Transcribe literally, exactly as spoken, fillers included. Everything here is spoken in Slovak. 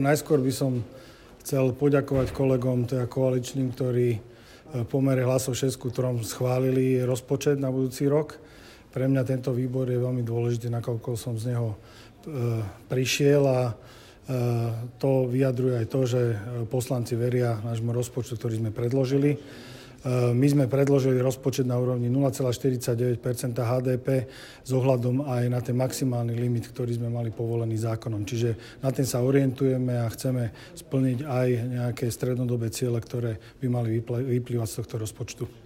Najskôr by som chcel poďakovať kolegom, teda koaličným, ktorí v pomere hlasov šesť ku trom schválili rozpočet na budúci rok. Pre mňa tento výbor je veľmi dôležitý, nakoľko som z neho e, prišiel a e, to vyjadruje aj to, že poslanci veria nášmu rozpočtu, ktorý sme predložili. My sme predložili rozpočet na úrovni nula celá štyridsaťdeväť percenta há dé pé s ohľadom aj na ten maximálny limit, ktorý sme mali povolený zákonom. Čiže na ten sa orientujeme a chceme splniť aj nejaké strednodobé ciele, ktoré by mali vyplývať z tohto rozpočtu.